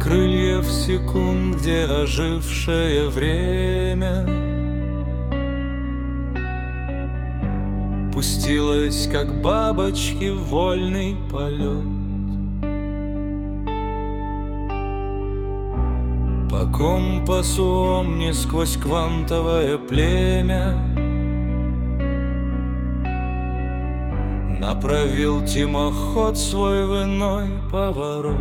крыльев секунд, где ожившее время пустилось, как бабочки, в вольный полет. По компасу омни сквозь квантовое племя направил тимоход свой в иной поворот.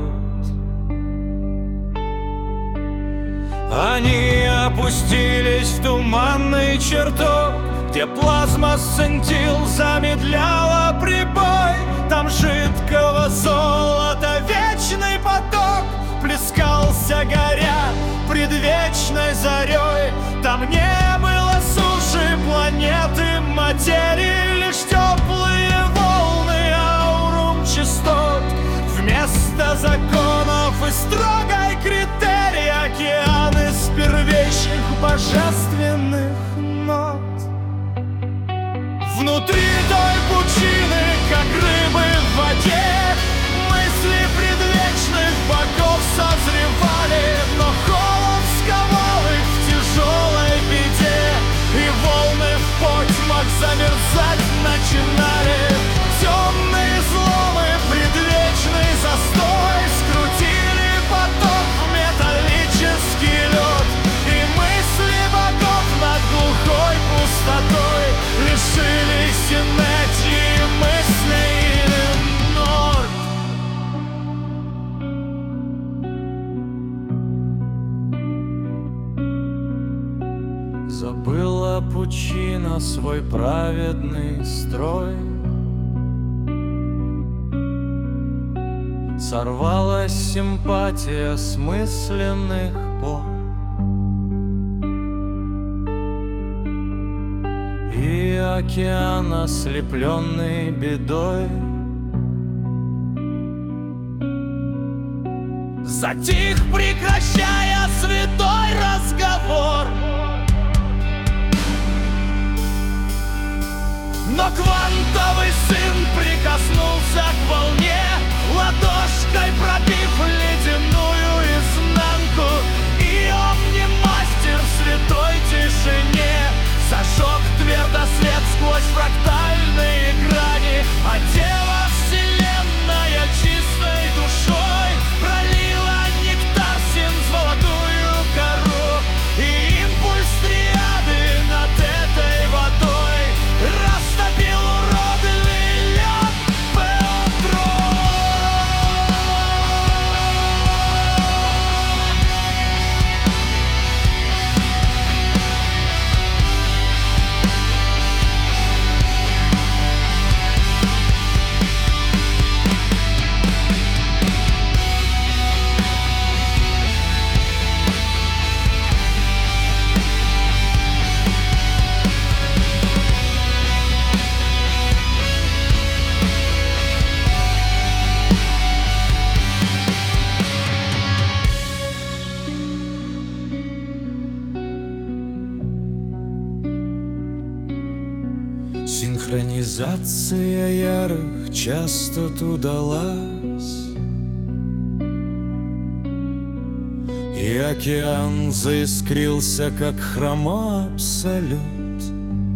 Они опустились в туманный чертог, где плазма сцентил замедляла прибой. Там жидкого золота вечный поток плескался, горя предвечной зарей. Там не было суши, планеты, материи, лишь теплые волны, аурум частот. Вместо законов и строгой критерии океан из первейших божественных нот. Внутри той пучины, как рыбы в воде, мысли предвечных богов созревали, но холод сковал их в тяжелой беде, и волны в потьмах замерзать начинали. Темные зломы, предвечный застой скрутили поток в металлический лед, и мысли богов над глухой пустотой лишились энергии мыслей норд. Забыла пучина свой праведный строй, сорвалась симпатия смысленных пор, и океан, ослепленный бедой, затих, прекращая святой разговор. Но квантовый сын прикоснулся к волне, ладошкой пробив ледяную изнанку, и омни-мастер в святой тишине зажег твердосвет сквозь фрактальные грани. А дева вселенная чистой душой пролила нектар син золотую кору, и импульс триады над этой водой растопил уродливый лед Пеотрон. Синхронизация ярых частот удалась, и океан заискрился, как хромой абсолют.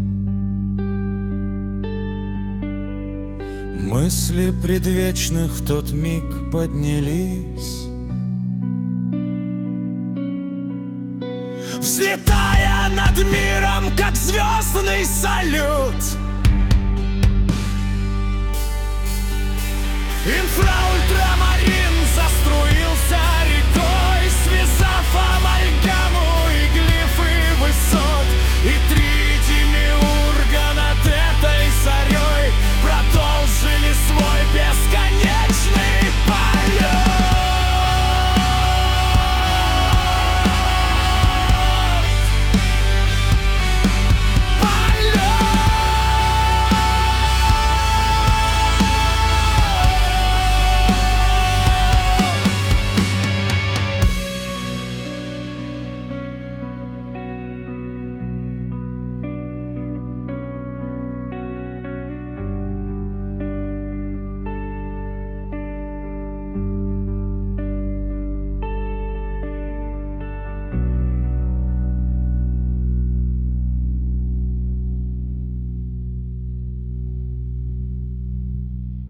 Мысли предвечных в тот миг поднялись, взлетая над миром, как звездный салют. Инфраультрамарин